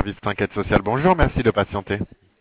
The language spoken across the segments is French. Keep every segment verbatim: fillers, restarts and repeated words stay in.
Service d'enquête sociale, bonjour, merci de patienter.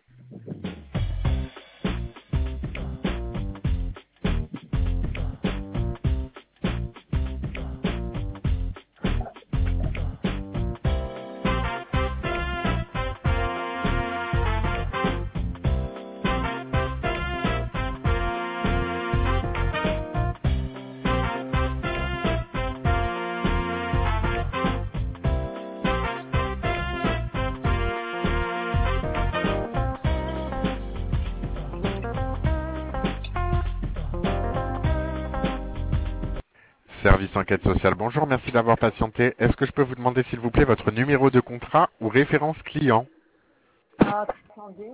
Service enquête sociale, bonjour, merci d'avoir patienté. Est-ce que je peux vous demander s'il vous plaît votre numéro de contrat ou référence client? Ah, attendez.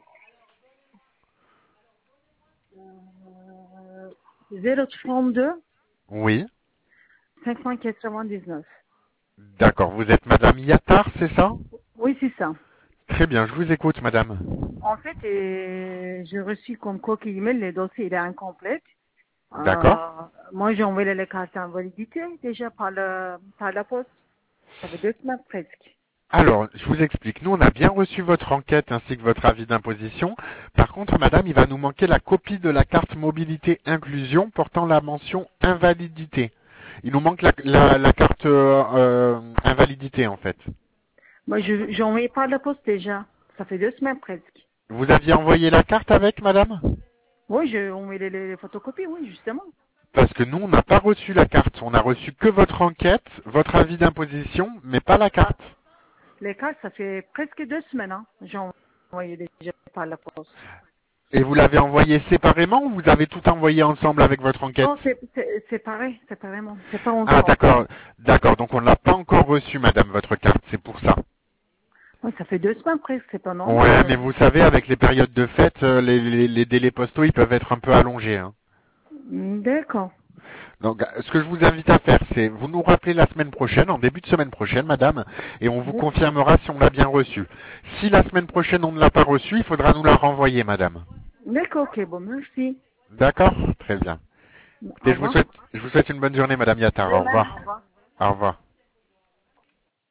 Euh, zéro trente-deux Oui, cinq cent quatre-vingt-dix-neuf. d'accord, vous êtes Madame Yatar, c'est ça? Oui, c'est ça. Très bien, je vous écoute Madame. En fait, euh, j'ai reçu comme coquille email, le dossier il est incomplet. Euh, D'accord. moi, j'ai envoyé les cartes en validité déjà par, le, par la poste. Ça fait deux semaines presque. Alors, je vous explique, nous on a bien reçu votre enquête ainsi que votre avis d'imposition. Par contre Madame, il va nous manquer la copie de la carte mobilité inclusion portant la mention invalidité. Il nous manque la, la- la carte euh, euh, invalidité en fait. Moi, je- j'ai envoyé par la poste déjà. Ça fait deux semaines presque. Vous aviez envoyé la carte avec Madame? Oui, j'ai envoyé les, les photocopies, oui, justement. Parce que nous, on n'a pas reçu la carte. On a reçu que votre enquête, votre avis d'imposition, mais pas la Ah, carte. les cartes, ça fait presque deux semaines. Hein. J'ai envoyé déjà par la poste. Et vous l'avez envoyé séparément ou vous avez tout envoyé ensemble avec votre enquête? Non, c'est c'est- c'est pareil, c'est pareillement. C'est pas Ah, ensemble. d'accord. D'accord. Donc, on ne l'a pas encore reçu, Madame, votre carte. C'est pour ça. Ouais, ça fait deux semaines presque, c'est pas normal. Ouais, euh. mais vous savez, avec les périodes de fête, euh, les, les- les délais postaux, ils peuvent être un peu allongés, hein. D'accord. Donc, ce que je vous invite à faire, c'est vous nous rappelez la semaine prochaine, en début de semaine prochaine, madame, et on vous D'accord. confirmera si on l'a bien reçu. Si la semaine prochaine on ne l'a pas reçu, il faudra nous la renvoyer, madame. D'accord, ok, bon, merci. D'accord? Très bien. Au Écoutez, je vous revoir. souhaite, je vous souhaite une bonne journée, madame De Yattara. Au même, au revoir. revoir. Au revoir.